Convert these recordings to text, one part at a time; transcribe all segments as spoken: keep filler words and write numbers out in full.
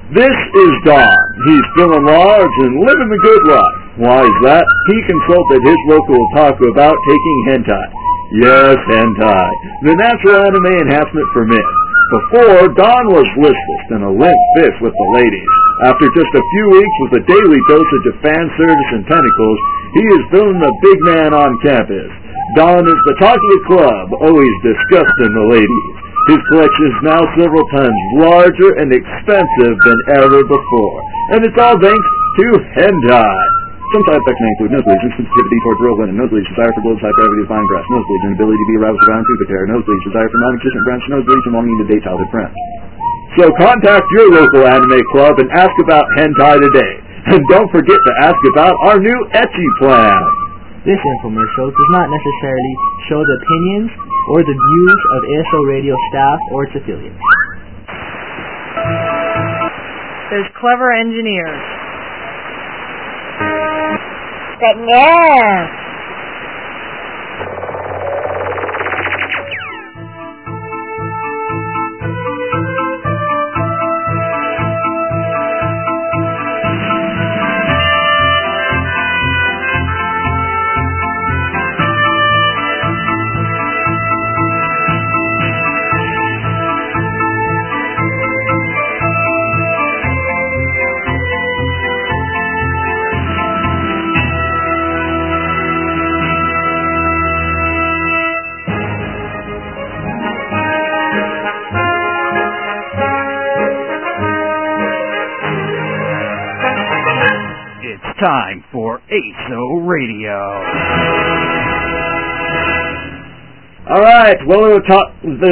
This is Don. He's feeling large and living the good life. Why is that? He consulted his local otaku about taking hentai. Yes, hentai. The natural anime enhancement for men. Before, Don was listless and a limp fish with the ladies. After just a few weeks with a daily dosage of fan service and tentacles, he is feeling the big man on campus. Don is the talk of the club, always disgusting the ladies. His collection is now several times larger and expensive than ever before. And it's all thanks to hentai. Some side effects may include nosebleeds, sensitivity towards real women, nosebleeds, desire for globes, high gravity of fine grass, nosebleeds, inability to be aroused around pubic hair, nosebleeds, desire for non-existent branch nosebleeds, and longing to date childhood friends. So contact your local anime club and ask about hentai today. And don't forget to ask about our new ecchi plan. This infomercial does not necessarily show the opinions or the views of A S O Radio staff or its affiliates. There's clever engineers. But no. Time for A S O Radio. Alright, well, we'll talk...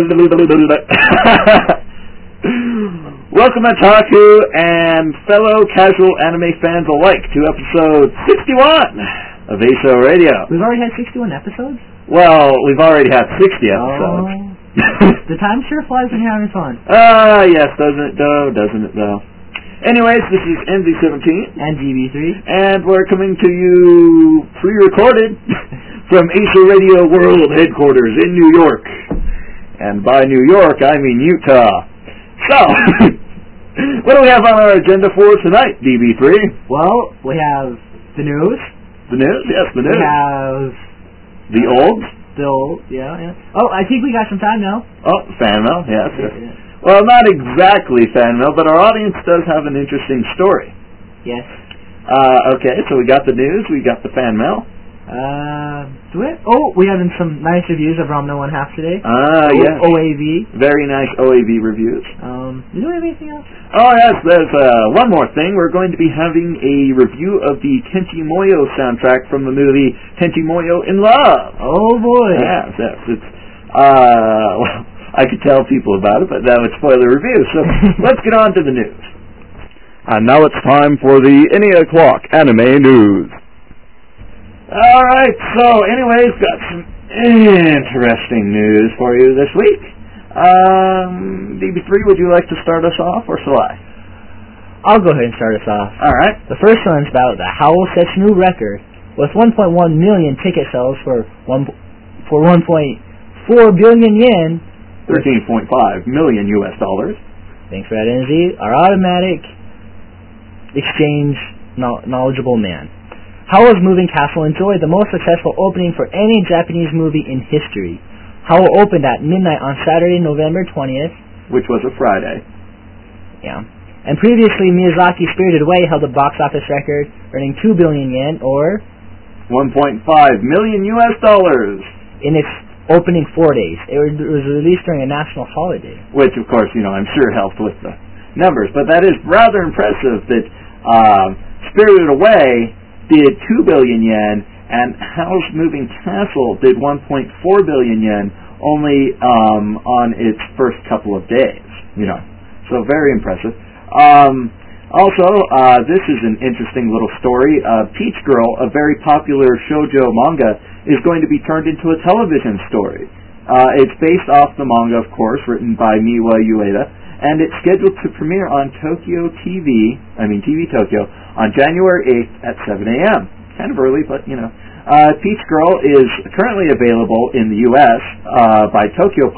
Welcome, Otaku and fellow casual anime fans alike to episode sixty-one of A S O Radio. We've already had sixty-one episodes? Well, we've already had sixty episodes. Oh. The time sure flies when you're having fun. Ah, uh, yes, doesn't it though, doesn't it though. Anyways, this is N Z seventeen. And G B three. And we're coming to you pre-recorded from A S O Radio World Headquarters in New York. And by New York, I mean Utah. So, what do we have on our agenda for tonight, D B three? Well, we have the news. The news? Yes, the news. We have... The old? The old, yeah, yeah. Oh, I think we got some time now. Oh, fan mail, yes. Yeah, yeah. Well, not exactly fan mail, but our audience does have an interesting story. Yes. Uh, okay, so we got the news, we got the fan mail. Uh, do it? Oh, we have some nice reviews of Rom No One Half today. Ah, uh, yes. O A V. Very nice O A V reviews. Um, do we have anything else? Oh, yes, there's uh, one more thing. We're going to be having a review of the Tenchi Muyo soundtrack from the movie Tenchi Muyo in Love. Oh, boy. Yes, yes. It's, uh, well... I could tell people about it, but that would spoil the review. So let's get on to the news. And now it's time for the Any O'Clock Anime News. All right, so anyways, got some interesting news for you this week. Um, D B three, would you like to start us off, or shall I? I'll go ahead and start us off. All right. The first one's about the Howl sets new record with one point one million ticket sales for one for one point four billion yen. thirteen point five million U S dollars. Thanks for that, N Z. Our automatic exchange no- knowledgeable man. Howl's Moving Castle enjoyed the most successful opening for any Japanese movie in history. Howl opened at midnight on Saturday, November twentieth. Which was a Friday. Yeah. And previously, Miyazaki's Spirited Away held a box office record, earning two billion yen, or... one point five million U S dollars. In its opening four days. It was released during a national holiday. Which, of course, you know, I'm sure helped with the numbers. But that is rather impressive that uh, Spirited Away did two billion yen and Howl's Moving Castle did one point four billion yen only um, on its first couple of days. You know, so very impressive. Um, also, uh, this is an interesting little story. Uh, Peach Girl, a very popular shoujo manga, is going to be turned into a television story. Uh, it's based off the manga, of course, written by Miwa Ueda, and it's scheduled to premiere on Tokyo T V, I mean T V Tokyo, on January eighth at seven a.m. Kind of early, but, you know. Uh, Peach Girl is currently available in the U S uh, by Tokyo Pop,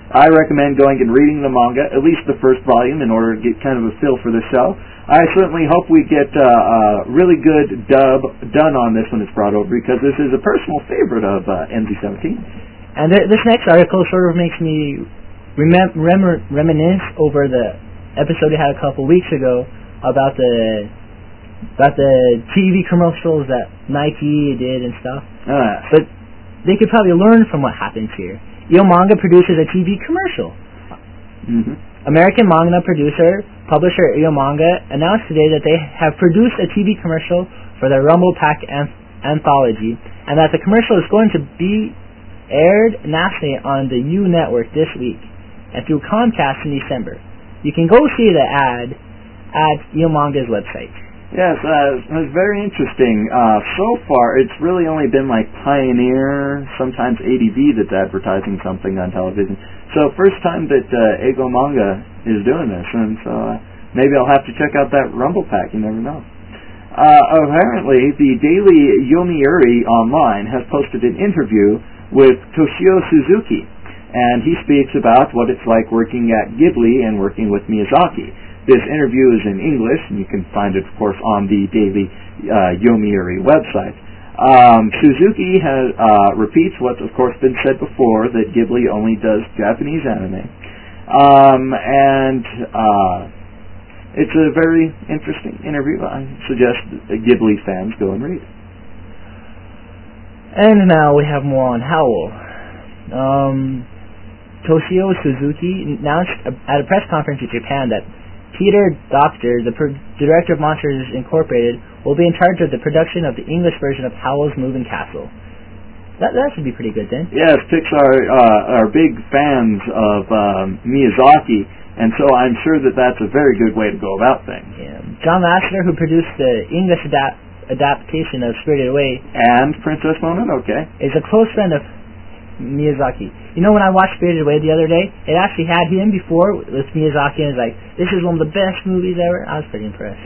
I recommend going and reading the manga, at least the first volume, in order to get kind of a feel for the show. I certainly hope we get uh, a really good dub done on this when it's brought over, because this is a personal favorite of uh, N Z seventeen. And th- this next article sort of makes me remem- rem- reminisce over the episode we had a couple weeks ago about the about the T V commercials that Nike did and stuff. Uh, but they could probably learn from what happens here. Yo Manga produces a T V commercial. Mm-hmm. American manga producer, publisher Yo Manga announced today that they have produced a T V commercial for their Rumble Pack anth- anthology, and that the commercial is going to be aired nationally on the U Network this week and through Comcast in December. You can go see the ad at Yo Manga's website. Yes, uh, it was very interesting. Uh, so far, it's really only been like Pioneer, sometimes A D V that's advertising something on television. So first time that uh, Eigo Manga is doing this, and so uh, maybe I'll have to check out that Rumble Pack. You never know. Uh, apparently, the Daily Yomiuri Online has posted an interview with Toshio Suzuki, and he speaks about what it's like working at Ghibli and working with Miyazaki. This interview is in English, and you can find it, of course, on the Daily uh, Yomiuri website. Um, Suzuki has, uh, repeats what's, of course, been said before, that Ghibli only does Japanese anime. Um, and uh, it's a very interesting interview. I suggest that Ghibli fans go and read. And now we have more on Howl. Um, Toshio Suzuki announced at a press conference in Japan that Peter Docter, the pro- director of Monsters Incorporated, will be in charge of the production of the English version of Howl's Moving Castle. That that should be pretty good then. Yes, Pixar uh, are big fans of um, Miyazaki, and so I'm sure that that's a very good way to go about things. Yeah. John Lasseter, who produced the English adapt- adaptation of Spirited Away, and Princess Mononoke, is a close friend of Miyazaki. You know, when I watched Spirited Away the other day, it actually had him before with Miyazaki, and it's like, this is one of the best movies ever. I was pretty impressed.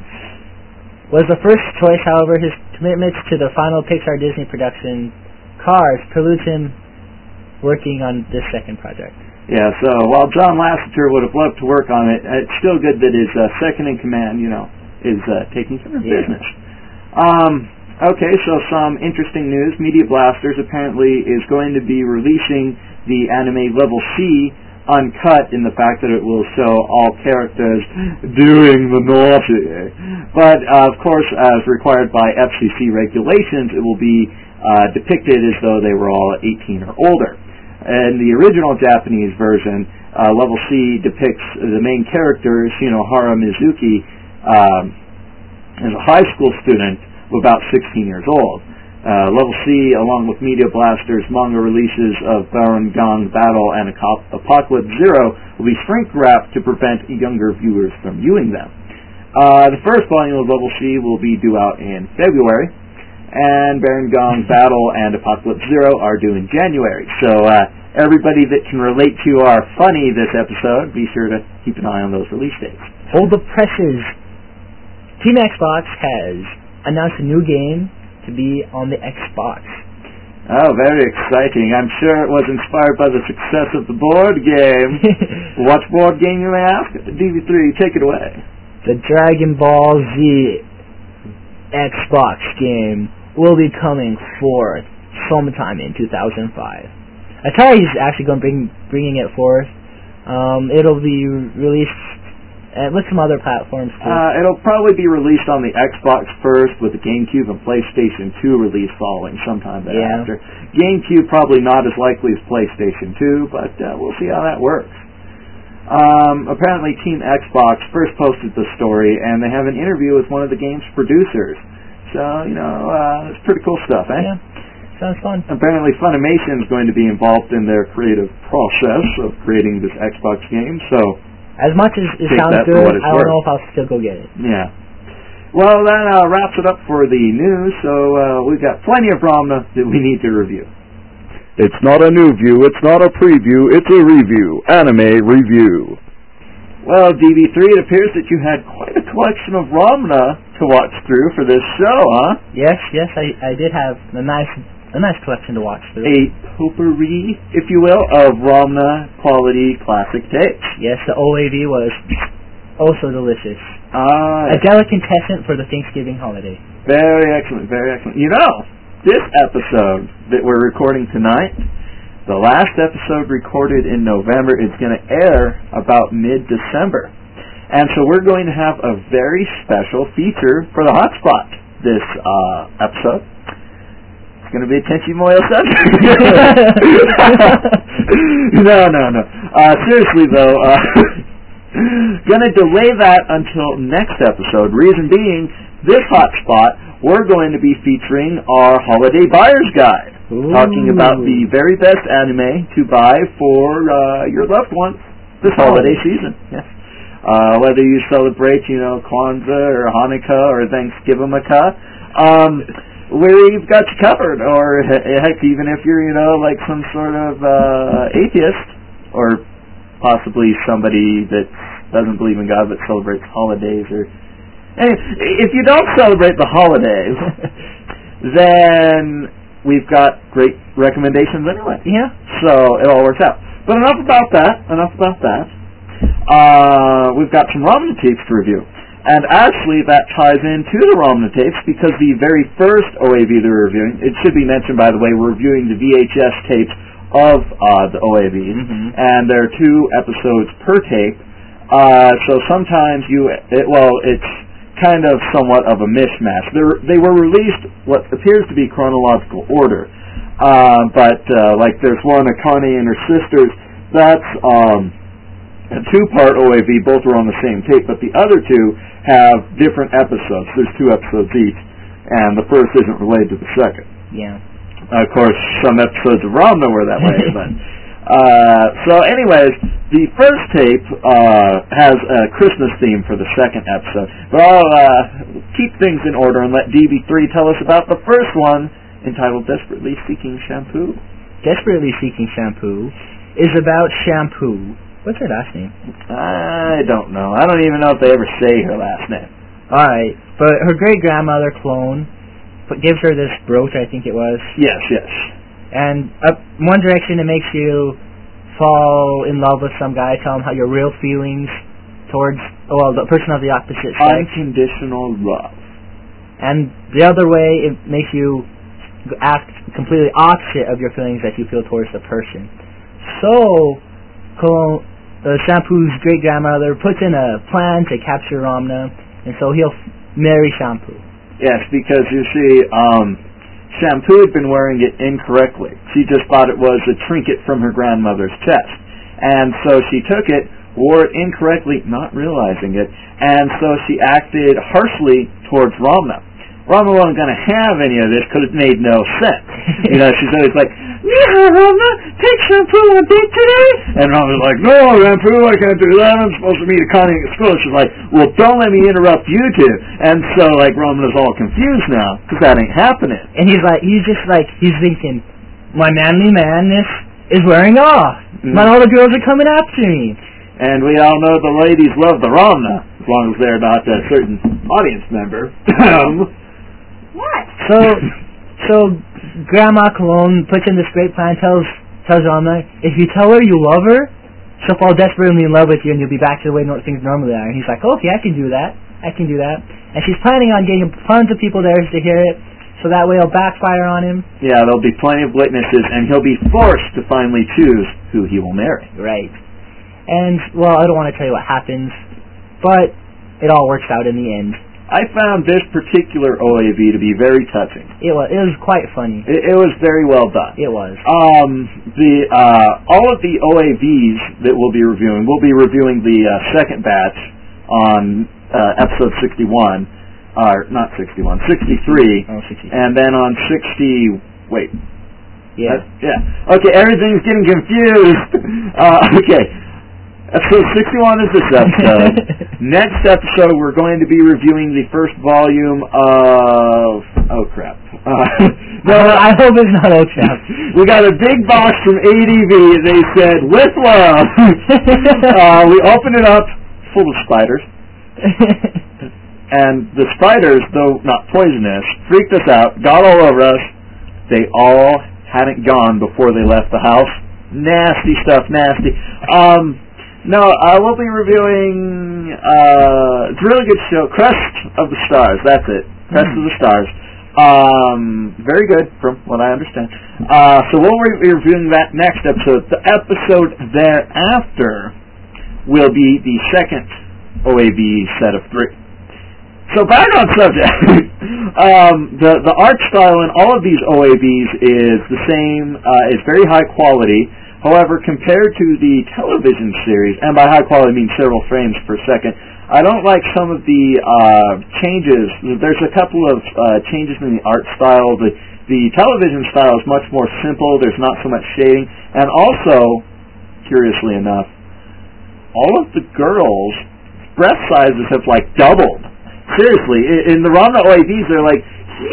Was the first choice, however, his commitments to the final Pixar Disney production, Cars, precludes him working on this second project. Yeah, so while John Lasseter would have loved to work on it, it's still good that his uh, second in command, you know, is uh, taking care of yeah. business. Um... Okay, so some interesting news. Media Blasters apparently is going to be releasing the anime Level C uncut in the fact that it will show all characters doing the naughty. But, uh, of course, as required by F C C regulations, it will be uh, depicted as though they were all eighteen or older. In the original Japanese version, uh, Level C depicts the main character, Shinohara Mizuki, um, as a high school student about sixteen years old. Uh, Level C, along with Media Blaster's manga releases of Baron Gang Battle and Apocalypse Zero, will be shrink-wrapped to prevent younger viewers from viewing them. Uh, the first volume of Level C will be due out in February, and Baron Gang Battle and Apocalypse Zero are due in January. So uh, everybody that can relate to our funny this episode, be sure to keep an eye on those release dates. Hold the presses. Team Xbox has announced a new game to be on the Xbox. Oh, very exciting. I'm sure it was inspired by the success of the board game. What board game, you may ask? D V three, take it away. The Dragon Ball Z Xbox game will be coming forth sometime in two thousand five. Atari's actually going to bring bringing it forth. Um, it'll be released Uh, with some other platforms too. Uh, it'll probably be released on the Xbox first, with the GameCube and PlayStation two release following sometime thereafter. Yeah. GameCube probably not as likely as PlayStation two, but uh, we'll see how that works. Um, apparently Team Xbox first posted the story, and they have an interview with one of the game's producers. So, you know, uh, it's pretty cool stuff, eh? Yeah, sounds fun. Apparently Funimation is going to be involved in their creative process of creating this Xbox game, so as much as it sounds good, I don't know if I'll still go get it. Yeah. Well, that uh, wraps it up for the news, so uh, we've got plenty of Ramna that we need to review. It's not a new view, it's not a preview, it's a review. Anime review. Well, D B three, it appears that you had quite a collection of Ramna to watch through for this show, huh? Yes, yes, I, I did have a nice a nice collection to watch through. A potpourri, if you will, of Ramna quality classic tapes. Yes, the O A V was oh so delicious. Ah, A delicatessen for the Thanksgiving holiday. very excellent, very excellent. You know, this episode that we're recording tonight, the last episode recorded in November, is going to air about mid-December. And so we're going to have a very special feature for the Hotspot this uh, episode. It's going to be a Tenchi Moyo subject. no, no, no. Uh, seriously, though, uh, going to delay that until next episode. Reason being, this Hotspot, we're going to be featuring our Holiday Buyer's Guide. Ooh. Talking about the very best anime to buy for uh, your loved ones this holiday season. Yes. Uh, whether you celebrate, you know, Kwanzaa or Hanukkah or Thanksgiving, um, we've got you covered. Or heck, even if you're, you know, like some sort of uh, atheist, or possibly somebody that doesn't believe in God but celebrates holidays, or if you don't celebrate the holidays, then we've got great recommendations anyway. Yeah. So it all works out. But enough about that. Enough about that. Uh, we've got some Ramna tapes to review. And actually that ties into the Ramna tapes because the very first O A V that we're reviewing, it should be mentioned by the way, we're reviewing the V H S tapes of uh, the O A Vs. Mm-hmm. And there are two episodes per tape. Uh, so sometimes you, it, well, it's kind of somewhat of a mishmash. They're, they were released what appears to be chronological order. Uh, but uh, like there's one, Akane and her sisters, that's um, a two-part O A V, both are on the same tape, but the other two have different episodes. There's two episodes each, and the first isn't related to the second. Yeah. Of course, some episodes of Ramna were that way, but... Uh, so anyways, the first tape uh, has a Christmas theme for the second episode. But I'll uh, keep things in order and let D B three tell us about the first one, entitled Desperately Seeking Shampoo. Desperately Seeking Shampoo is about Shampoo. What's her last name? I don't know. I don't even know if they ever say her last name. Alright, but her great-grandmother, Clone, gives her this brooch, I think it was. Yes, yes. And up one direction it makes you fall in love with some guy, tell him how your real feelings towards, well, the person of the opposite sex. Unconditional love. And the other way, it makes you act completely opposite of your feelings that you feel towards the person. So, Col- uh, Shampoo's great-grandmother puts in a plan to capture Ramna, and so he'll f- marry Shampoo. Yes, because you see, um... Shampoo had been wearing it incorrectly. She just thought it was a trinket from her grandmother's chest. And so she took it, wore it incorrectly, not realizing it, and so she acted harshly towards Ramna. Ramna wasn't going to have any of this because it made no sense. You know, she's always like, "Yeah, Ramna, take Shampoo on a date today?" And Ramna's like, "No, Shampoo, I can't do that. I'm supposed to meet Akane at school." She's like, "Well, don't let me interrupt you two." And so, like, Ramna's all confused now because that ain't happening. And he's like, he's just like, he's thinking, my manly manness is wearing off. Mm. Not all the girls are coming after me. And we all know the ladies love the Ramna, as long as they're not a certain audience member. What? So, so Grandma Cologne puts in this great plan, tells tells Ramna, if you tell her you love her, she'll fall desperately in love with you and you'll be back to the way no- things normally are. And he's like, okay, I can do that. I can do that. And she's planning on getting tons of people there to hear it, so that way it'll backfire on him. Yeah, there'll be plenty of witnesses, and he'll be forced to finally choose who he will marry. Right. And, well, I don't want to tell you what happens, but it all works out in the end. I found this particular O A V to be very touching. It was, it was quite funny. It, it was very well done. It was. Um, the uh, all of the O A Vs that we'll be reviewing, we'll be reviewing the uh, second batch on uh, episode sixty-one, or not sixty-one, sixty-three, Oh, sixty. and then on sixty, wait. Yeah. Uh, yeah. Okay, everything's getting confused. uh, okay. Episode sixty-one is this episode. Next episode, we're going to be reviewing the first volume of... Oh, crap. Uh, no, I hope it's not old crap. we got a big box from A D V. They said, with love. uh, we opened it up, full of spiders. And the spiders, though not poisonous, freaked us out, got all over us, they all hadn't gone before they left the house. Nasty stuff, nasty. Um, no, uh, we'll be reviewing, uh, it's a really good show, Crest of the Stars, that's it. Crest mm. of the Stars. Um, very good, from what I understand. Uh, so we'll be reviewing that next episode. The episode thereafter will be the second O A V set of three. So back on subject. um, the the art style in all of these O A Vs is the same. Uh, it's very high quality. However, compared to the television series, and by high quality I mean several frames per second, I don't like some of the uh, changes. There's a couple of uh, changes in the art style. The the television style is much more simple. There's not so much shading, and also, curiously enough, all of the girls' breast sizes have like doubled. Seriously, in the Ranma O A Vs, they're like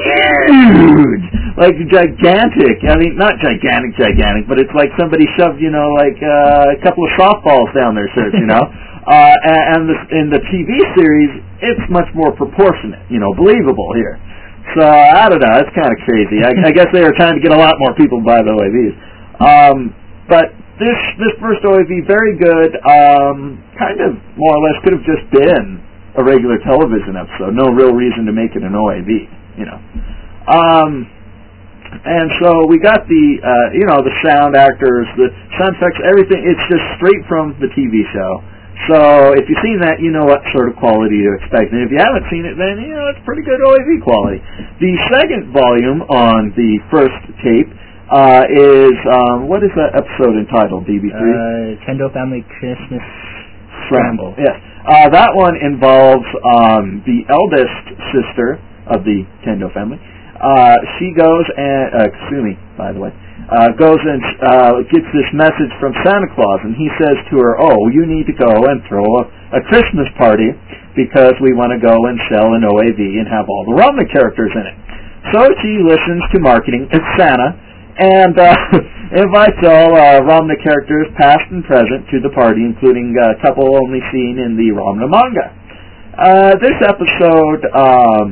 huge, like gigantic. I mean, not gigantic, gigantic, but it's like somebody shoved, you know, like uh, a couple of softballs down their shirts, you know. uh, and and the, in the T V series, it's much more proportionate, you know, believable here. So I don't know, it's kind of crazy. I, I guess they were trying to get a lot more people to buy the O A Vs. Um, but this this first O A V, very good. Um, kind of more or less could have just been a regular television episode. No real reason to make it an O A V, you know. Um, and so we got the, uh, you know, the sound actors, the sound effects, everything. It's just straight from the T V show. So if you've seen that, you know what sort of quality to expect. And if you haven't seen it, then, you know, it's pretty good O A V quality. The second volume on the first tape uh, is, um, what is that episode entitled, D B three? Uh, Tendo Family Christmas Scramble. Yes. Uh, that one involves um, the eldest sister of the Tendo family. Uh, she goes and, uh, Kasumi, by the way, uh, goes and uh, gets this message from Santa Claus, and he says to her, oh, you need to go and throw a, a Christmas party because we want to go and sell an O A V and have all the Ranma characters in it. So she listens to marketing at Santa and uh, invites all uh, Ranma characters, past and present, to the party, including a couple only seen in the Ranma manga. Uh, this episode, um,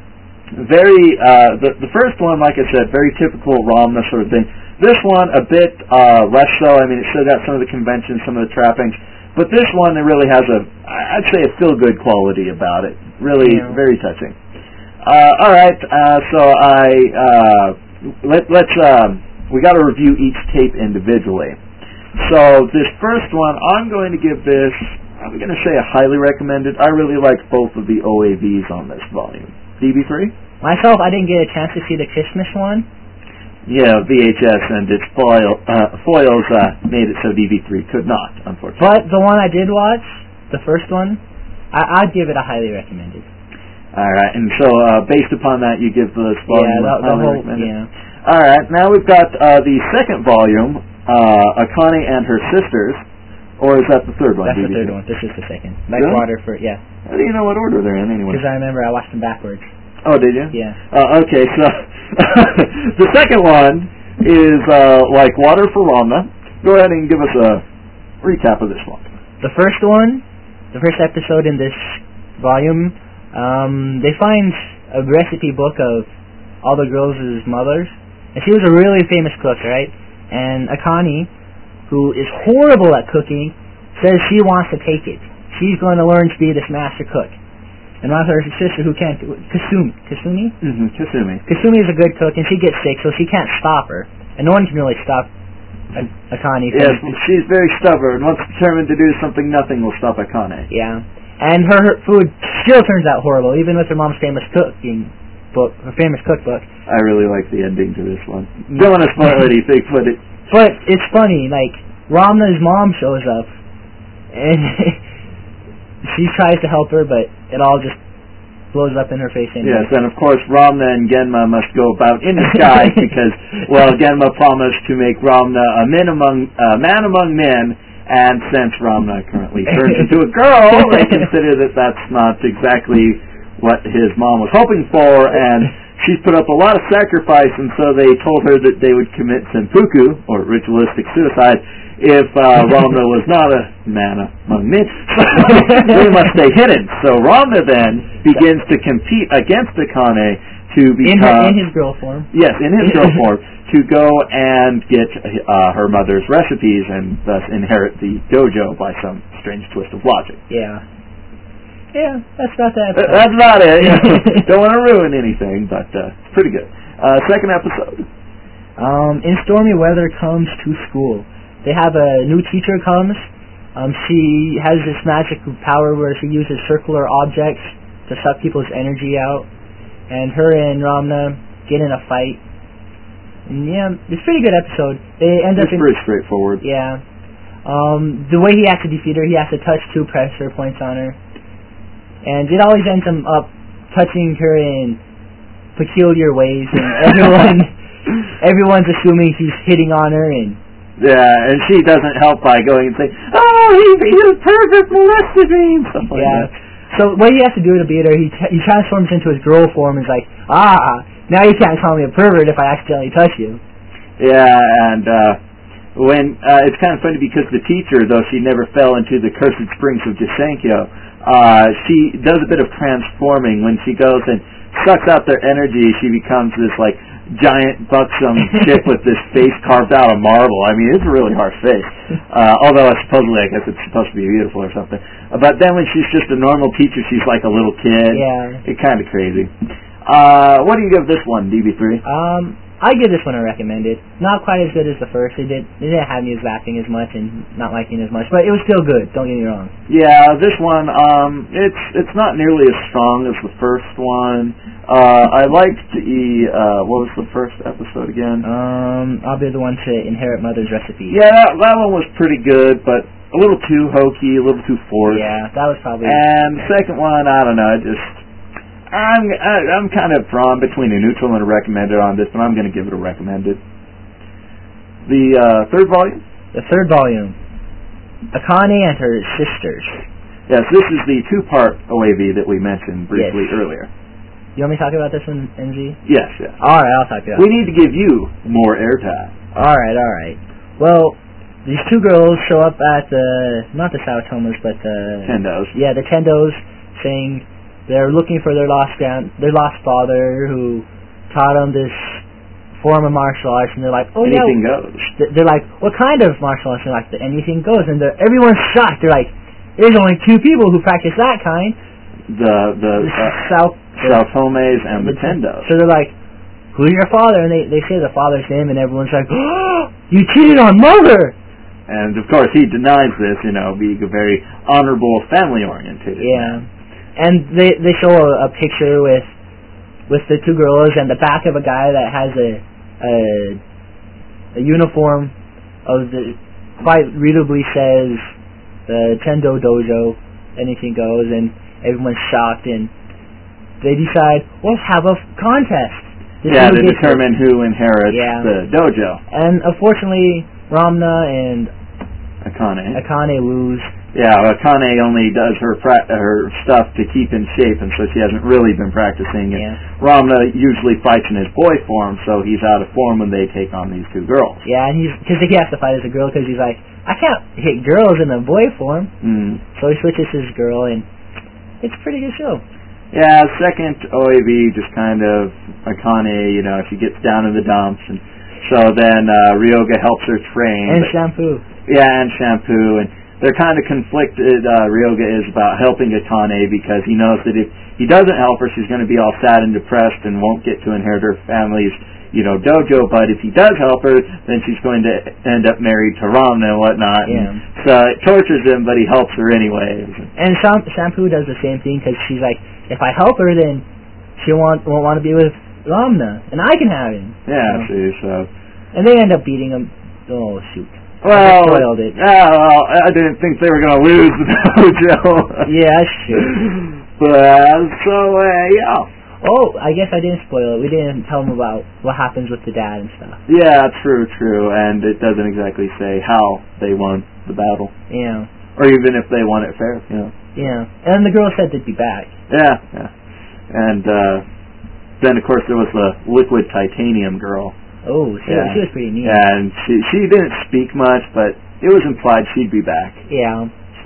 very, uh, the, the first one, like I said, very typical Ranma sort of thing. This one, a bit uh, less so. I mean, it still got some of the conventions, some of the trappings. But this one, it really has a, I'd say, a feel-good quality about it. Really, yeah. Very touching. Uh, all right, uh, so I... Uh, Let, let's, um, we got to review each tape individually. So this first one, I'm going to give this, I'm going to say a highly recommended. I really like both of the O A Vs on this volume. D B three? Myself, I didn't get a chance to see the Christmas one. Yeah, V H S and its foil, uh, foils uh, made it so D B three could not, unfortunately. But the one I did watch, the first one, I, I'd give it a highly recommended. All right, and so uh, based upon that, you give this volume yeah, the, the whole, yeah. All right, now we've got uh, the second volume, uh, Akane and Her Sisters, or is that the third one? That's the third one. This is the second. Backwater for, yeah. How do you know what order they're in anyway? Because I remember I watched them backwards. Oh, did you? Yeah. Uh, okay, so the second one is uh, Like Water for Ranma. Go ahead and give us a recap of this one. The first one, the first episode in this volume, Um, they find a recipe book of all the girls' mothers, and she was a really famous cook, right? And Akane, who is horrible at cooking, says she wants to take it. She's going to learn to be this master cook. And not her sister who can't do it, Kasumi. Kasumi? Mm-hmm, Kasumi. Kasumi is a good cook, and she gets sick, so she can't stop her. And no one can really stop Akane. Yes, she's very stubborn. Once determined to do something, nothing will stop Akane. Yeah. And her, her food still turns out horrible, even with her mom's famous cooking book, her famous cookbook. I really like the ending to this one. Don't want to spoil anything, but it... But it's funny, like, Ranma's mom shows up, and she tries to help her, but it all just blows up in her face anyway. Yes, and of course Ranma and Genma must go about in disguise because, well, Genma promised to make Ranma a man among, uh, man among men. And since Ranma currently turns into a girl, they consider that that's not exactly what his mom was hoping for, and she's put up a lot of sacrifice, and so they told her that they would commit seppuku, or ritualistic suicide, if uh, Ranma was not a man among men. So they must stay hidden. So Ranma then begins to compete against Akane to In, become... her, in his girl form. Yes, in his girl form, to go and get uh, her mother's recipes and thus inherit the dojo by some strange twist of logic. Yeah. Yeah, that's about that. Uh, that's about it. You know. Don't want to ruin anything, but uh, it's pretty good. Uh, second episode. Um, in stormy weather comes to school. They have a new teacher comes. Um, she has this magic power where she uses circular objects to suck people's energy out. And her and Ramna get in a fight. And yeah, it's a pretty good episode. They end It's up in, pretty straightforward. Yeah. Um, the way he has to defeat her, he has to touch two pressure points on her. And it always ends him up touching her in peculiar ways, and everyone, everyone's assuming he's hitting on her, and yeah, and she doesn't help by going and saying, "Oh, he he's perfect, molested me," and stuff like yeah. that. So what he has to do to beat her, he t- he transforms into his girl form, and is like, ah, now you can't call me a pervert if I accidentally touch you. Yeah, and uh, when uh, it's kind of funny because the teacher, though she never fell into the cursed springs of Jisenkyo, Uh, she does a bit of transforming. When she goes and sucks out their energy, she becomes this, like, giant, buxom chick with this face carved out of marble. I mean, it's a really harsh face. Uh, although, supposedly, I guess it's supposed to be beautiful or something. Uh, but then when she's just a normal teacher, she's like a little kid. Yeah. It's kind of crazy. Uh, what do you give this one, D B three? Um, I give this one a recommended. Not quite as good as the first. It, did, it didn't have me as laughing as much and not liking as much, but it was still good. Don't get me wrong. Yeah, this one, um, it's it's not nearly as strong as the first one. Uh, I liked the, uh, what was the first episode again? Um, I'll be the one to inherit Mother's recipe. Yeah, that, that one was pretty good, but a little too hokey, a little too forced. Yeah, that was probably... And the second one, I don't know, I just... I'm I, I'm kind of drawn between a neutral and a recommended on this, but I'm going to give it a recommended. The uh, third volume? The third volume. Akane and her sisters. Yes, this is the two-part O A V that we mentioned briefly Yes. earlier. You want me to talk about this one, N Z? Yes, yes. Alright, I'll talk about We it. need to give you more airtime. Alright, alright. Well, these two girls show up at the, not the Saotomas, but the... Tendos. Yeah, the Tendos, saying they're looking for their lost grand, their lost father who taught them this form of martial arts, and they're like, oh Anything yeah. goes. They're like, what kind of martial arts? And they're like, the anything goes, and they're, everyone's shocked. They're like, there's only two people who practice that kind. The the The uh, South, Saotomes and the Tendos. So they're like, who's your father? And they, they say the father's name, and everyone's like, oh, you cheated on Mother! And of course he denies this, you know, being a very honorable, family-oriented. Yeah. And they they show a, a picture with with the two girls and the back of a guy that has a a, a uniform of the quite readably says the Tendo Dojo, anything goes, and everyone's shocked, and they decide, let's have a f- contest. This Yeah, is to ridiculous. determine who inherits Yeah. the dojo. And unfortunately, Ramna and Akane. Akane lose. Yeah, Akane only does her pra- her stuff to keep in shape, and so she hasn't really been practicing. And Yeah. Ramna usually fights in his boy form, so he's out of form when they take on these two girls. Yeah, and he's because he has to fight as a girl because he's like, I can't hit girls in a boy form. Mm. So he switches his girl, and it's a pretty good show. Yeah, second O A V just kind of Akane, you know, she gets down in the dumps, and so then uh, Ryoga helps her train. And but- shampoo. Yeah, and shampoo, and they're kind of conflicted, uh, Ryoga is, about helping Akane because he knows that if he doesn't help her, she's going to be all sad and depressed and won't get to inherit her family's, you know, dojo, but if he does help her, then she's going to end up married to Ramna and whatnot. Yeah. And so it tortures him, but he helps her anyways. And Sham- shampoo does the same thing because she's like, if I help her, then she won't, won't want to be with Ramna, and I can have him. Yeah, So- see, so... And they end up beating him. Oh, shoot. Well, I spoiled it. yeah, well, I didn't think they were going to lose the dojo. Yeah, that's true. But, so, uh, yeah. Oh, I guess I didn't spoil it. We didn't tell them about what happens with the dad and stuff. Yeah, true, true, and it doesn't exactly say how they won the battle, Yeah. or even if they won it fair, you know. Yeah. And the girl said they'd be back. Yeah, yeah. And uh, then, of course, there was the liquid titanium girl. Oh, she, Yeah. she was pretty neat. And she she didn't speak much, but it was implied she'd be back. Yeah. So,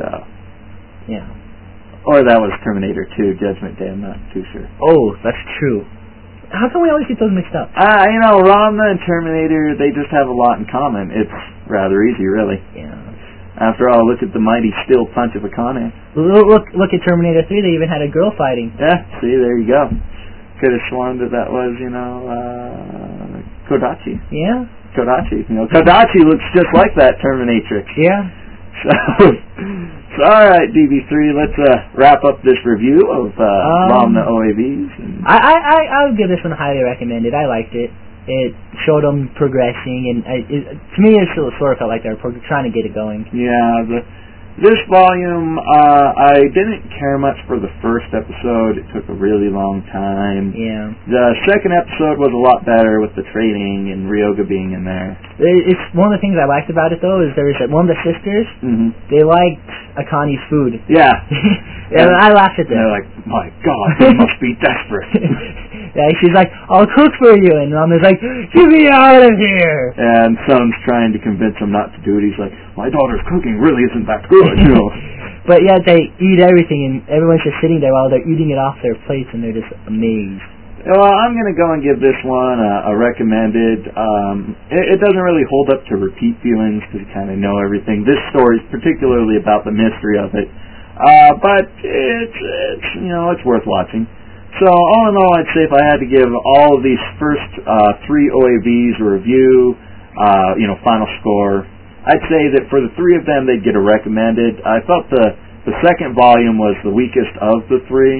Yeah. or that was Terminator two, Judgment Day. I'm not too sure. Oh, that's true. How come we always get those mixed up? Uh, you know, Ramna and Terminator, they just have a lot in common. It's rather easy, really. Yeah. After all, look at the mighty steel punch of Akane. Look, look, look at Terminator three. They even had a girl fighting. Yeah, see, there you go. Could have sworn that that was, you know, uh, Kodachi. Yeah. Kodachi. You know, Kodachi looks just like that Terminatrix. Yeah. So, so all right, D B three, let's uh, wrap up this review of uh, Um, Ramna O A Vs. And I, I, I, I would give this one highly recommended. I liked it. It showed them progressing, and I, it, to me, it still sort of felt like they were pro- trying to get it going. yeah, the, this volume, uh, I didn't care much for the first episode. It took a really long time. Yeah. The second episode was a lot better with the training and Ryoga being in there. It, it's one of the things I liked about it, though, is there was one of the sisters. Mm-hmm. They liked Akane's food. Yeah. And I laughed at And they're them. like, my God, they must be desperate. Yeah, she's like, I'll cook for you, and Mama's like, get me out of here. And Son's trying to convince him not to do it. He's like, my daughter's cooking really isn't that good, you know. But yet they eat everything, and everyone's just sitting there while they're eating it off their plates, and they're just amazed. Well, I'm going to go and give this one a, a recommended. Um, it, it doesn't really hold up to repeat viewings because you kind of know everything. This story is particularly about the mystery of it. Uh, but it's, it's, you know, it's worth watching. So all in all, I'd say if I had to give all of these first uh, three O A Vs a review, uh, you know, final score, I'd say that for the three of them, they'd get a recommended. I felt the, the second volume was the weakest of the three.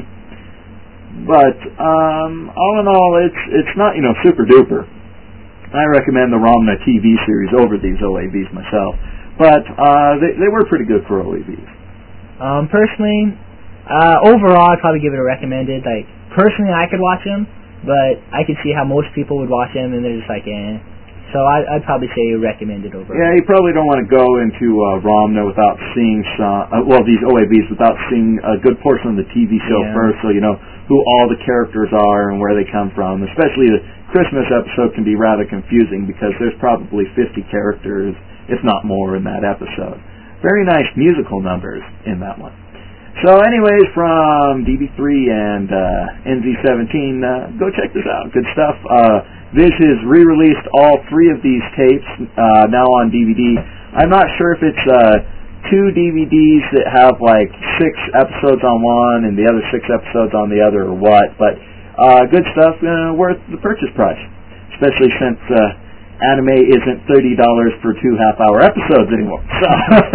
But um, all in all, it's it's not, you know, super duper. I recommend the Ramna T V series over these O A Vs myself. But uh, they, they were pretty good for O A Vs. Um, personally, uh, overall, I'd probably give it a recommended. Like, personally, I could watch them, but I could see how most people would watch them, and they're just like, eh. So I, I'd probably say recommended overall. Yeah, you probably don't want to go into uh, Ramna without seeing some, uh, well, these O A Vs without seeing a good portion of the T V show Yeah. first, so you know who all the characters are and where they come from. Especially the Christmas episode can be rather confusing because there's probably fifty characters, if not more, in that episode. Very nice musical numbers in that one. So anyways, from D B three and uh, N Z seventeen, uh, go check this out. Good stuff. Uh, Viz has re-released all three of these tapes uh, now on D V D. I'm not sure if it's uh, two D V Ds that have like six episodes on one and the other six episodes on the other or what, but uh, good stuff, uh, worth the purchase price, especially since uh, anime isn't thirty dollars for two half-hour episodes anymore. So,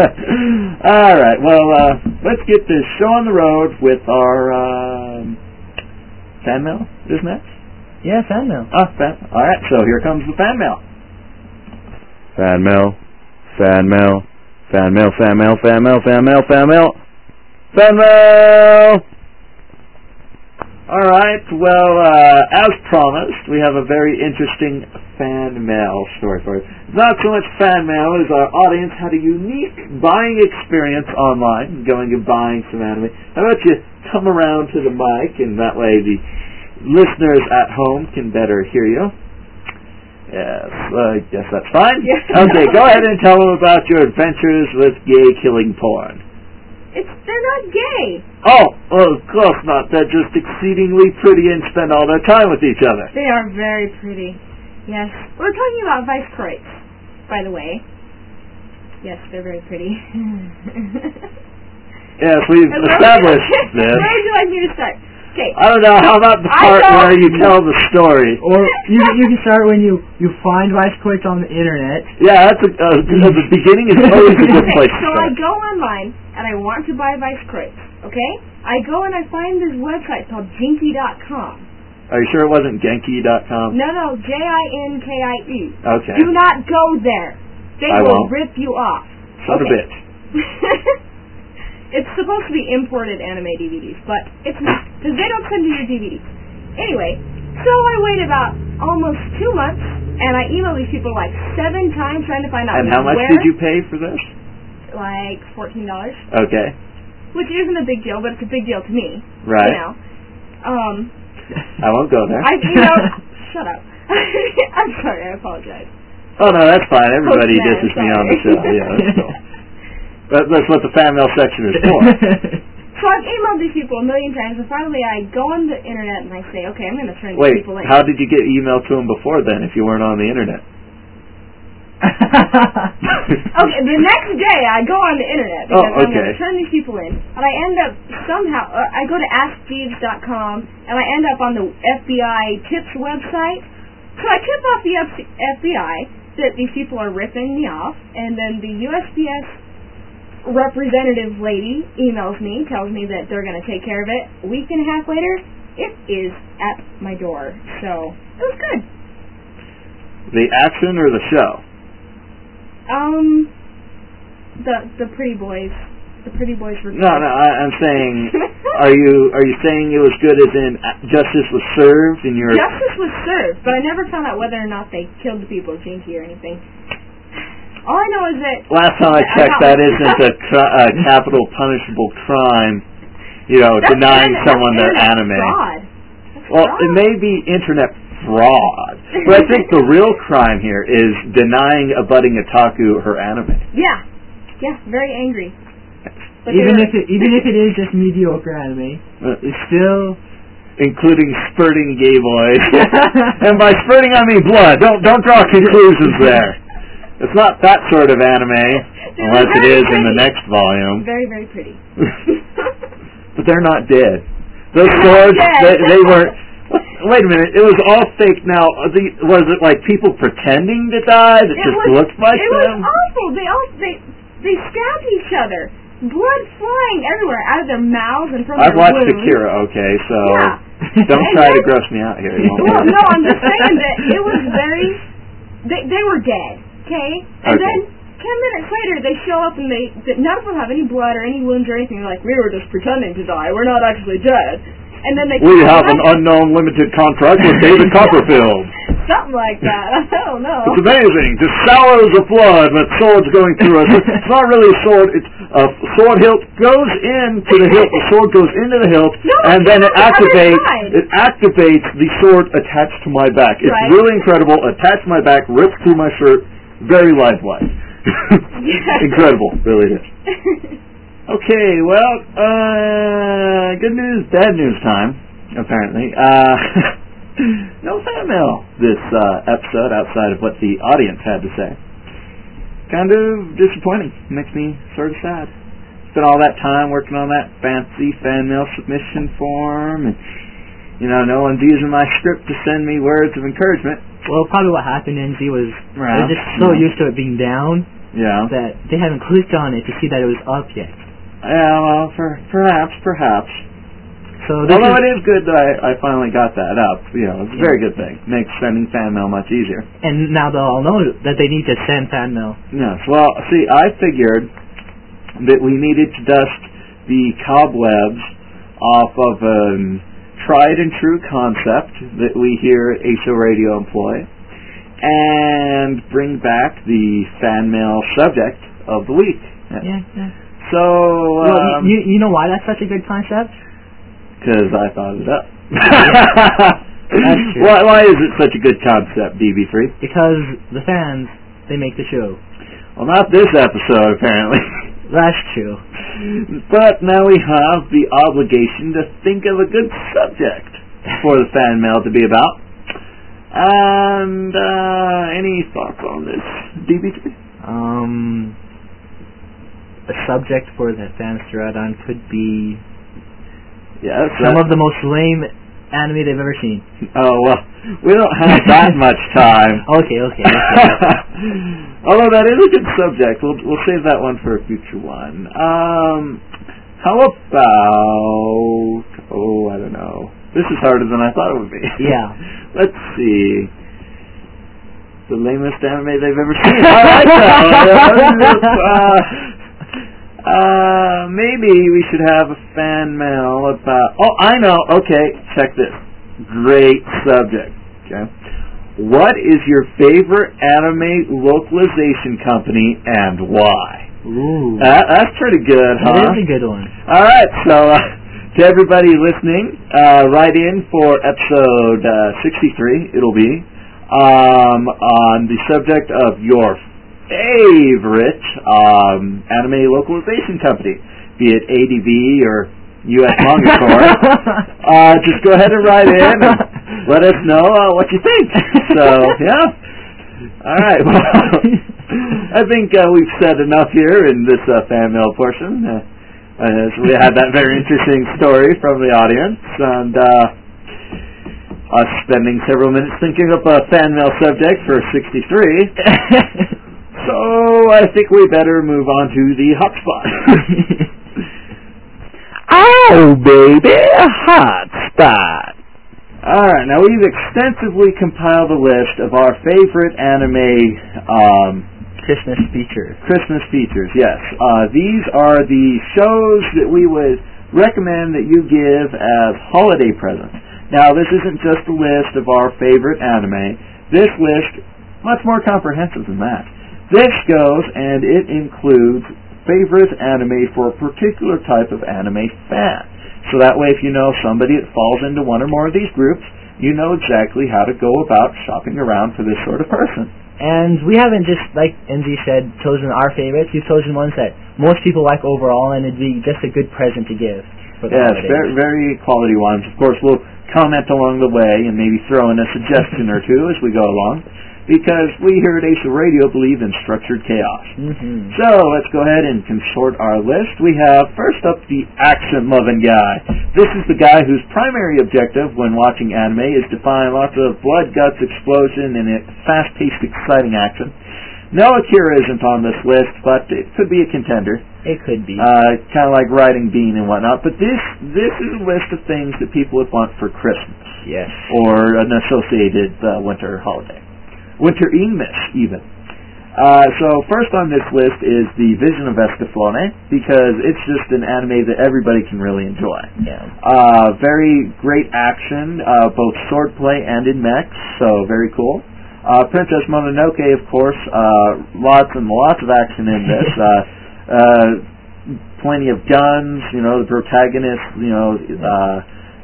all right, well, uh, let's get this show on the road with our um, fan mail, isn't it? Yeah, fan mail. Oh, fan. All right, so here comes the fan mail. Fan mail, fan mail, fan mail, fan mail, fan mail, fan mail, fan mail, fan mail! All right, well, uh, as promised, we have a very interesting fan mail story for you. Not so much fan mail as our audience had a unique buying experience online, going and buying some anime. How about you come around to the mic, and that way the listeners at home can better hear you. Yes, uh, I guess that's fine. Yes. Okay, go ahead and tell them about your adventures with gay killing porn. It's they're not gay. Oh, well, of course not. They're just exceedingly pretty and spend all their time with each other. They are very pretty. Yes. We're talking about Vice Kreutz, by the way. Yes, they're very pretty. Yes, we've And where established would you- this. Where would you like me to start? Okay. I don't know, how about the I part don't- where you tell the story? Or you you can start when you, you find Vice Kreutz on the internet. Yeah, that's a, uh, the beginning is always a good place to So I start. go online and I want to buy Vice Kreutz, okay? I go and I find this website called Jinky dot com. Are you sure it wasn't Genki dot com? No, no, J I N K I E. Okay. Do not go there. They I will won't. rip you off. Son of a Okay. bitch. It's supposed to be imported anime D V Ds, but it's not, because they don't send you your D V Ds. Anyway, so I wait about almost two months, and I email these people like seven times trying to find out And how much where, did you pay for this? like fourteen dollars, Okay. which isn't a big deal, but it's a big deal to me. Right. You know. Um, I won't go there. I, you know, shut up. I'm sorry, I apologize. Oh, no, that's fine. Everybody Postman, disses me on the sorry. show. Yeah, that's cool. That, that's what the fan mail section is for. So I've emailed these people a million times, and finally I go on the internet and I say, okay, I'm going to turn Wait, these people in. how did you get email to them before then if you weren't on the internet? Okay, the next day I go on the internet because Oh, I'm going okay. to turn these people in, and I end up somehow, uh, I go to ask jeeves dot com, and I end up on the F B I tips website. So I tip off the F B I that these people are ripping me off, and then the U S P S representative lady emails me, tells me that they're going to take care of it. A week and a half later, it is at my door. So it was good. The action or the show? Um, the the pretty boys, the pretty boys were. No, no. I, I'm saying, are you are you saying it was good as in uh, justice was served in your? Justice was served, but I never found out whether or not they killed the people of Jinky or anything. All I know is that Last time I I checked, got- that isn't a, cr- a capital punishable crime. You know, that's denying internet- someone that's their internet anime. fraud. That's Well, fraud. it may be internet fraud, but I think the real crime here is denying a budding otaku her anime. Yeah, yeah, very angry. But even they if were- it, even if it is just mediocre anime, Uh, it's still. including spurting gay boys. And by spurting I mean blood. Don't don't draw conclusions there. It's not that sort of anime, They were unless it very is in the pretty. next volume. very very pretty. But they're not dead. Those They're not swords, dead. they, they weren't. Wait a minute, it was all fake. Now, the, was it like people pretending to die that It just was, looked like it them? was awful. They all they they stabbed each other. Blood flying everywhere out of their mouths and from I've their watched wounds. Akira, okay, so Yeah. don't And try to then- gross me out here. You won't Well, work. no, I'm just saying that it was very. They they were dead, okay, and Okay. then ten minutes later they show up and they that none of them have any blood or any wounds or anything. They're like, we were just pretending to die. We're not actually dead. And then they We have an come unknown limited contract with David Copperfield. something like that. I don't know. It's amazing. Just sours of blood with swords going through it. It's not really a sword. It's a sword hilt goes into the hilt. The sword goes into the hilt, No, and then it it's on the other activates. side. It activates the sword attached to my back. It's Right. really incredible. Attached to my back, rips through my shirt. Very lifelike. Incredible, really is. Okay, well, uh, good news, bad news time, apparently. Uh, no fan mail this uh, episode outside of what the audience had to say. Kind of disappointing. Makes me sort of sad. Spent all that time working on that fancy fan mail submission form, and, you know, no one's using my script to send me words of encouragement. Well, probably what happened, N Z, was Right. they're just so Yeah. used to it being down Yeah. that they haven't clicked on it to see that it was up yet. Yeah, well, per, perhaps, perhaps. So this Although is, it is good that I, I finally got that up. You know, it's a very good thing. Makes sending fan mail much easier. and now they'll all know that they need to send fan mail. Yes. Well, see, I figured that we needed to dust the cobwebs off of a tried and true concept that we here at H O Radio employ, and bring back the fan mail subject of the week. Yeah, yeah. So, Well, um, you you know why that's such a good concept? because I thought it up. That's true. Why, why is it such a good concept, D B three? Because the fans, they make the show. Well, not this episode, apparently. That's true. But now we have the obligation to think of a good subject for the fan mail to be about. And, uh, any thoughts on this, D B three? Um, a subject for the fans to write on could be Yes. some that- of the most lame anime they've ever seen. Oh, well, we don't have that much time. Okay, okay. okay. Although that is a good subject. We'll, we'll save that one for a future one. Um, how about... Oh, I don't know. This is harder than I thought it would be. Yeah. Let's see. The lamest anime they've ever seen. I like that one. uh, uh, maybe we should have a fan mail about... Oh, I know. Okay, check this. Great subject. Okay. What is your favorite anime localization company and why? Ooh. Uh, that's pretty good, huh? That is a good one. All right, so uh, to everybody listening, uh, write in for episode uh, sixty-three, it'll be, um, on the subject of your favorite um, anime localization company, be it A D V or U S Manga Corps, uh, just go ahead and write in and let us know uh, what you think. So, yeah. All right. Well, I think uh, we've said enough here in this uh, fan mail portion. Uh, uh, so we had that very interesting story from the audience, and uh, us spending several minutes thinking up a fan mail subject for sixty-three. So I think we better move on to the hotspot. Oh, baby, hotspot. Alright, now we've extensively compiled a list of our favorite anime um, Christmas features. Christmas features, yes. Uh, these are the shows that we would recommend that you give as holiday presents. Now, this isn't just a list of our favorite anime. This list, much more comprehensive than that. This goes, and it includes favorite anime for a particular type of anime fan. So that way, if you know somebody that falls into one or more of these groups, you know exactly how to go about shopping around for this sort of person. And we haven't just, like N Z said, chosen our favorites. We've chosen ones that most people like overall, and it'd be just a good present to give. For the yes, holidays. very, very quality ones. Of course, we'll comment along the way and maybe throw in a suggestion or two as we go along, because we here at Ace of Radio believe in structured chaos. Mm-hmm. So, let's go ahead and consort our list. We have, first up, the action-loving guy. This is the guy whose primary objective when watching anime is to find lots of blood, guts, explosion, and fast-paced, exciting action. No, Akira isn't on this list, but it could be a contender. It could be. Uh, kind of like riding Bean and whatnot. But this this is a list of things that people would want for Christmas. Yes. Or an associated uh, winter holiday. Winter Emus, even. Uh, so first on this list is the Vision of Escaflowne, because it's just an anime that everybody can really enjoy. Yeah. Uh, very great action, uh, both swordplay and in mechs, so very cool. Uh, Princess Mononoke, of course, uh, lots and lots of action in this. uh, uh, plenty of guns, you know, the protagonist, you know, uh,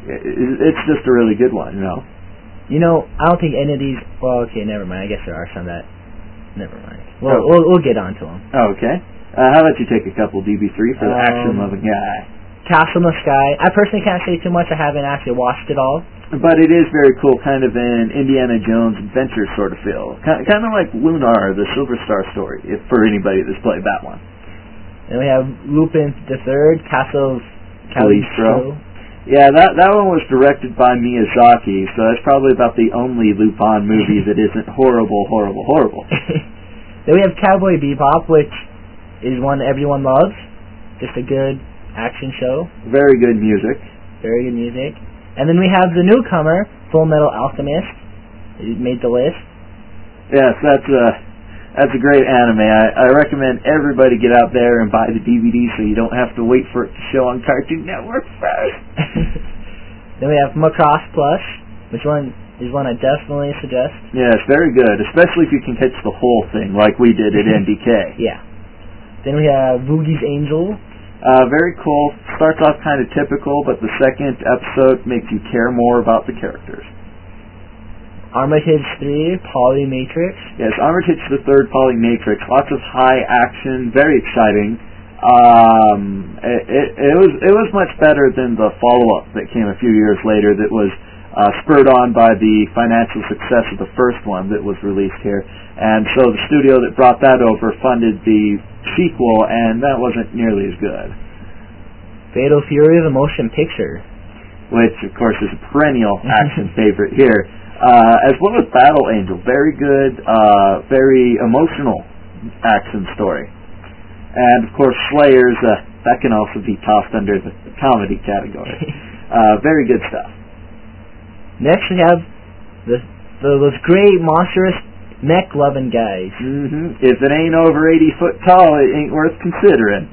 it, it's just a really good one, you know. You know, I don't think any of these... Well, okay, never mind. I guess there are some that... Never mind. We'll, Oh. we'll, we'll get on to them. Okay. Uh, how about you take a couple D B three for the Um, action-loving guy? Castle in the Sky. I personally can't say too much. I haven't actually watched it all. But it is very cool, kind of an Indiana Jones adventure sort of feel. Kind of like Lunar, the Silver Star story, if for anybody that's played that one. And we have Lupin the Third, Castle of Calistro. Yeah, that that one was directed by Miyazaki, so that's probably about the only Lupin movie that isn't horrible, horrible, horrible. Then we have Cowboy Bebop, which is one everyone loves. Just a good action show. Very good music. Very good music. And then we have the newcomer, Full Metal Alchemist. It made the list. Yes, that's a that's a great anime. I, I recommend everybody get out there and buy the D V D so you don't have to wait for it to show on Cartoon Network first. Then we have Macross Plus, which one is one I definitely suggest. Yes, very good, especially if you can catch the whole thing like we did at N D K. Yeah. Then we have Voogie's Angel. Uh, very cool. Starts off kind of typical, but the second episode makes you care more about the characters. Armitage three, Polymatrix. Yes, Armitage the Third, Polymatrix. Lots of high action, very exciting. Um, it, it, it was it was much better than the follow-up that came a few years later that was uh, spurred on by the financial success of the first one that was released here. And so the studio that brought that over funded the sequel, and that wasn't nearly as good. Fatal Fury, the motion picture. Which, of course, is a perennial action favorite here. Uh, as well as Battle Angel. Very good, uh, very emotional action story. And, of course, Slayers, uh, that can also be tossed under the comedy category. uh, very good stuff. Next we have the, the, those great, monstrous, mech-loving guys. Mm-hmm. If it ain't over eighty foot tall, it ain't worth considering.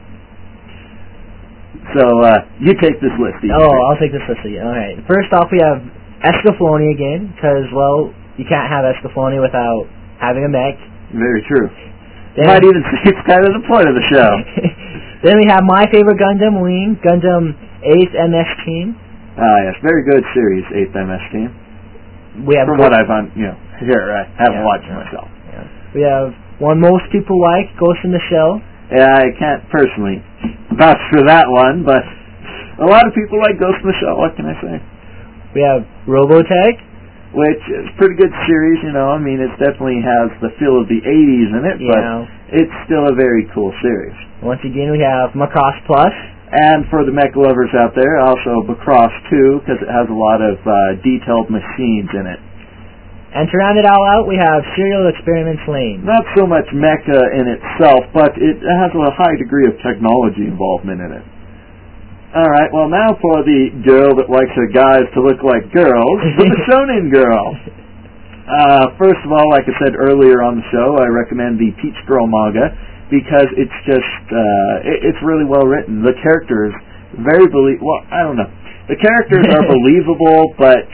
So, uh, you take this list, Ethan. Oh, I'll take this list again. Alright. First off, we have Escaflowne again, because, well, you can't have Escaflowne without having a mech. Very true. Then, Might even say it's kind of the point of the show. Then we have my favorite Gundam, Wing, Gundam eighth M S Team. Ah, yes, very good series, eighth M S Team. We have From what I've on, you know, here, I haven't Yeah, watched yeah. myself. Yeah. We have one most people like, Ghost in the Shell. Yeah, I can't personally vouch for that one, but A lot of people like Ghost in the Shell, what can I say? We have Robotech, which is a pretty good series, you know. I mean, it definitely has the feel of the eighties in it, but yeah. it's still a very cool series. Once again, we have Macross Plus. And for the mech lovers out there, also Macross two, because it has a lot of uh, detailed machines in it. And to round it all out, we have Serial Experiments Lane. Not so much mecha in itself, but it has a high degree of technology involvement in it. Alright, well now for the girl that likes her guys to look like girls, the Shonen Girl. Uh, first of all, like I said earlier on the show, I recommend the Peach Girl manga, because it's just, uh, it, it's really well written. The characters, very belie- well, I don't know. The characters are believable, but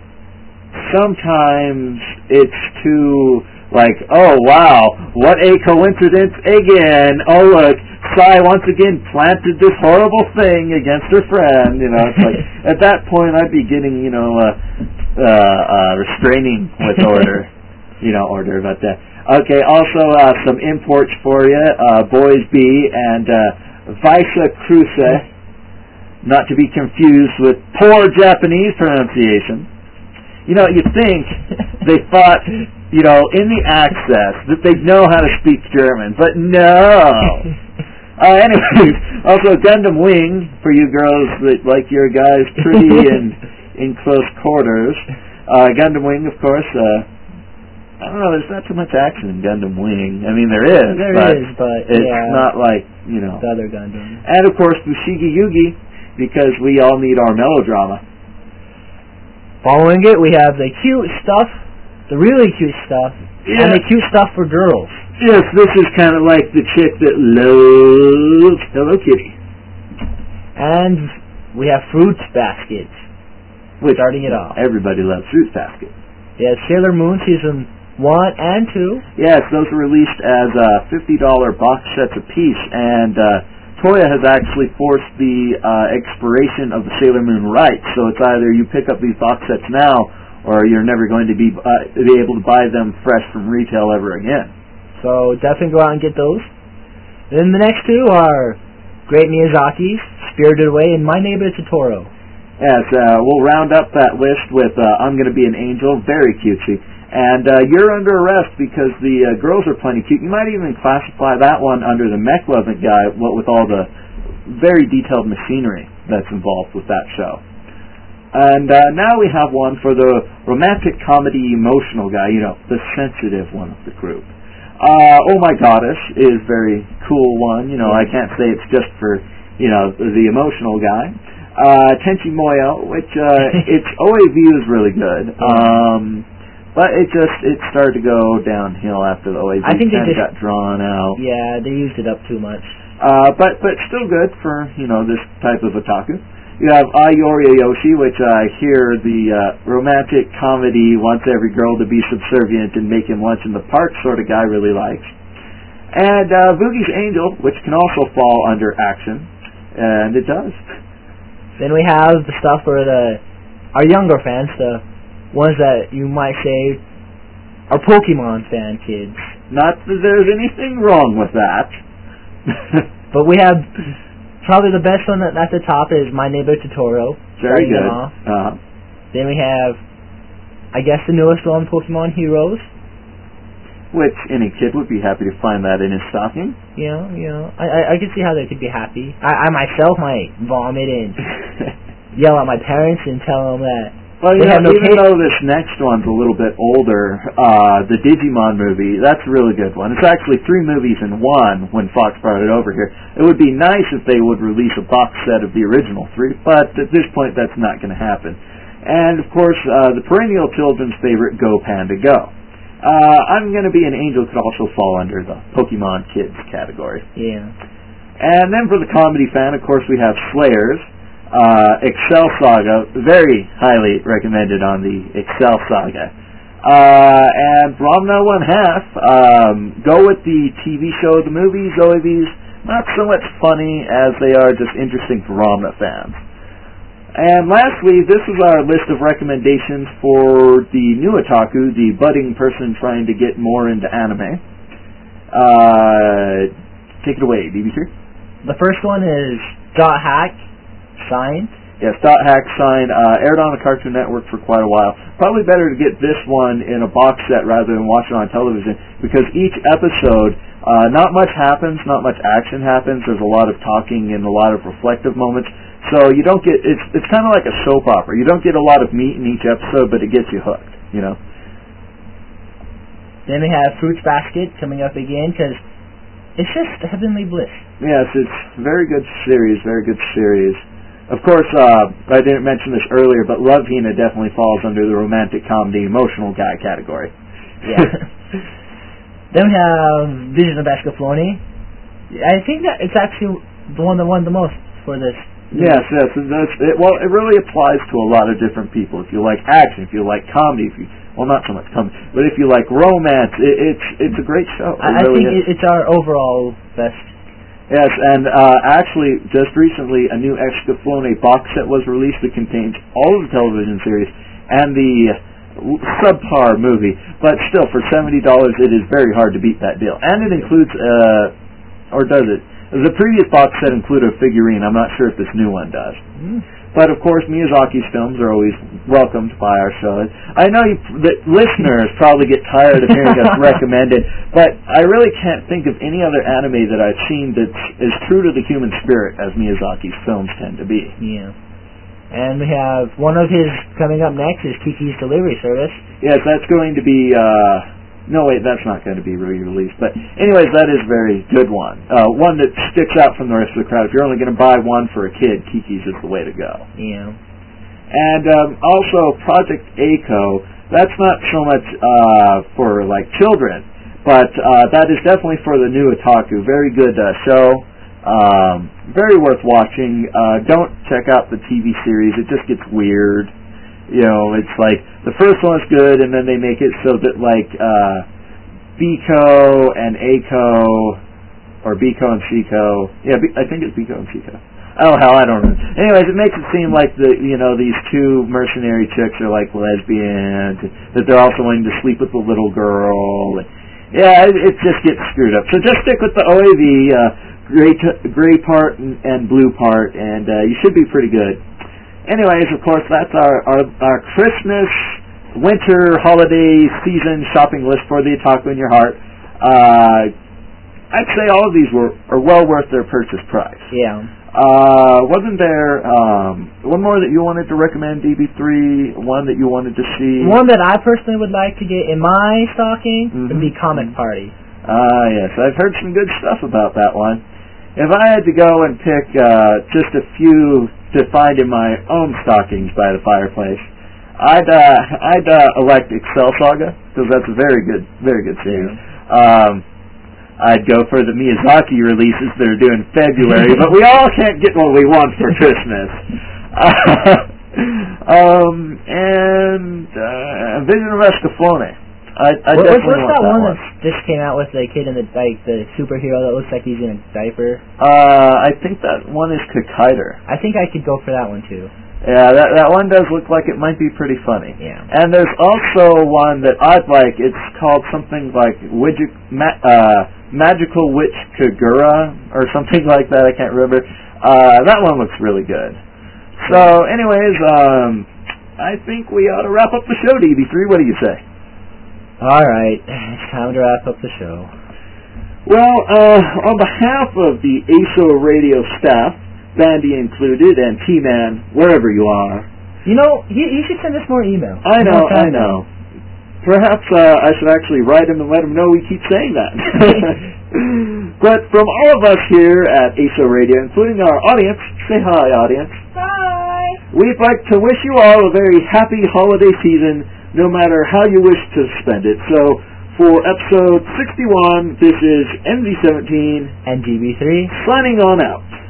sometimes it's too, like, oh wow, what a coincidence again. Oh look, Sai once again planted this horrible thing against her friend, you know. It's like, at that point I'd be getting, you know, uh, uh, uh, restraining with order, you know, order about that. Okay, also uh, some imports for you, uh, Boys B and uh, Visa Cruce, not to be confused with poor Japanese pronunciation. You know, you'd think they thought, you know, in the access that they'd know how to speak German, but no. Uh, anyways, also Gundam Wing for you girls that like your guys pretty and in close quarters. Uh, Gundam Wing, of course. Uh, I don't know. There's not too much action in Gundam Wing. I mean, there is. There but is, but it's yeah, not like, you know. the other Gundam. And of course, Fushigi Yugi, because we all need our melodrama. Following it, we have the cute stuff, the really cute stuff, Yeah. and the cute stuff for girls. Yes, this is kind of like the chick that loves Hello Kitty. And we have Fruit Baskets, Which starting it off. everybody loves Fruit Basket. We have Sailor Moon Season one and two. Yes, those were released as uh, fifty dollar box sets apiece, and uh, Toya has actually forced the uh, expiration of the Sailor Moon rights, so it's either you pick up these box sets now, or you're never going to be, uh, be able to buy them fresh from retail ever again. So definitely go out and get those. Then the next two are Great Miyazaki's Spirited Away and My Neighbor Totoro. Yes, uh, we'll round up that list with uh, I'm Gonna Be an Angel, very cutesy. And uh, You're Under Arrest because the uh, girls are plenty cute. You might even classify that one under the mech loving guy, what with all the very detailed machinery that's involved with that show. And uh, now we have one for the romantic comedy emotional guy, you know, the sensitive one of the group. Uh, Oh My Goddess is very cool one. You know, I can't say it's just for, you know, the emotional guy. Uh, Tenchi Moyo, which uh, its O A V is really good. Um, but it just, it started to go downhill after the O A V I think they kind of just- got drawn out. Yeah, they used it up too much. Uh, but, but still good for, you know, this type of otaku. You have Ayori Yoshi, which I uh, hear the uh, romantic comedy wants every girl to be subservient and make him lunch in the park sort of guy really likes. And uh, Boogie's Angel, which can also fall under action, and it does. Then we have the stuff for the our younger fans, the ones that you might say are Pokemon fan kids. Not that there's anything wrong with that. But we have probably the best one at the top is My Neighbor Totoro. Very starting it good. off. Uh-huh. Then we have, I guess, the newest one, Pokemon Heroes. Which any kid would be happy to find that in his stocking. You know, you know, I, I, I can see how they could be happy. I, I myself might vomit and yell at my parents and tell them that Well, you they know, have no even taste. though this next one's a little bit older, uh, the Digimon movie, that's a really good one. It's actually three movies in one when Fox brought it over here. It would be nice if they would release a box set of the original three, but at this point that's not going to happen. And, of course, uh, the perennial children's favorite, Go Panda Go. Uh, I'm Gonna Be an Angel could also fall under the Pokemon Kids category. Yeah. And then for the comedy fan, of course, we have Slayers. Uh, Excel Saga, very highly recommended on the Excel Saga. Uh, and Ramna One Half, um, go with the T V show, the movies, O A Vs, not so much funny as they are just interesting for Ramna fans. And lastly, this is our list of recommendations for the new otaku, the budding person trying to get more into anime. Uh, take it away, B B three. The first one is Dot Hack. Sign? Yes, Dot Hack Sign uh, aired on the Cartoon Network for quite a while. Probably better to get this one in a box set rather than watch it on television, because each episode, uh, not much happens, not much action happens. There's a lot of talking and a lot of reflective moments. So you don't get, it's it's kind of like a soap opera. You don't get a lot of meat in each episode, but it gets you hooked, you know. Then we have Fruits Basket coming up again, because it's just heavenly bliss. Yes, it's a very good series, very good series. Of course, uh, I didn't mention this earlier, but Love Hina definitely falls under the romantic comedy, emotional guy category. Yeah. Then we have Vision of Escaflowne. I think that it's actually the one that won the most for this. Yes, yes. It, does- it, well, it really applies to a lot of different people. If you like action, if you like comedy, if you well, not so much comedy, but if you like romance, it, it's it's a great show. It I, I really think is. it, it's our overall best. Yes, and uh, actually, just recently, a new Escaflowne box set was released that contains all of the television series and the subpar movie. But still, for seventy dollars, it is very hard to beat that deal. And it includes, uh, or does it? The previous box set included a figurine. I'm not sure if this new one does. Mm. But of course, Miyazaki's films are always welcomed by our show. I know you, that listeners probably get tired of hearing us recommend it, but I really can't think of any other anime that I've seen that's as true to the human spirit as Miyazaki's films tend to be. Yeah. And we have one of his coming up next is Kiki's Delivery Service. Yes, that's going to be. Uh, no, wait, that's not going to be re-released. But anyways, that is a very good one. Uh, one that sticks out from the rest of the crowd. If you're only going to buy one for a kid, Kiki's is the way to go. Yeah. And um, also Project Eiko, that's not so much uh, for like children, but uh, that is definitely for the new otaku. Very good uh, show, um, very worth watching. Uh, don't check out the T V series; it just gets weird. You know, it's like the first one's good, and then they make it so that like uh, Biko and Eiko, or Biko and Seiko, yeah, B- I think it's Biko and Seiko. Oh hell, I don't know. Anyways, it makes it seem like the you know these two mercenary chicks are like lesbians, that they're also wanting to sleep with the little girl. Yeah, it, it just gets screwed up. So just stick with the O A V, uh, gray t- gray part and, and blue part, and uh, you should be pretty good. Anyways, of course, that's our our, our Christmas, winter, holiday season shopping list for the otaku in your heart. Uh, I'd say all of these were are well worth their purchase price. Yeah. Uh, wasn't there um, one more that you wanted to recommend, D B three? One that you wanted to see? One that I personally would like to get in my stocking Mhm. would be Comic Party. Ah, yes. I've heard some good stuff about that one. If I had to go and pick uh, just a few to find in my own stockings by the fireplace, I'd uh, I'd uh, elect Excel Saga, because that's a very good, very good series. Um, I'd go for the Miyazaki releases that are due in February, but we all can't get what we want for Christmas. um, and uh, Vision of Escaflowne. I, I What, definitely what's want that that one one. that just came out with the kid in the like the superhero that looks like he's in a diaper? Uh, I think that one is Kakaider. I think I could go for that one too. Yeah, that that one does look like it might be pretty funny. Yeah. And there's also one that I'd like. It's called something like Widget, ma- uh, Magical Witch Kagura or something like that. I can't remember. Uh, that one looks really good. So, anyways, um, I think we ought to wrap up the show, D B three. What do you say? All right, it's time to wrap up the show. Well, uh, on behalf of the A S O Radio staff, Bandy included, and T-Man, wherever you are. You know, you, you should send us more emails. I know, More I time. know. Perhaps uh, I should actually write him and let him know we keep saying that. But from all of us here at A S O Radio, including our audience, say hi, audience. Bye! We'd like to wish you all a very happy holiday season, no matter how you wish to spend it. So, for episode sixty-one, this is N Z seventeen, And G B three. signing on out.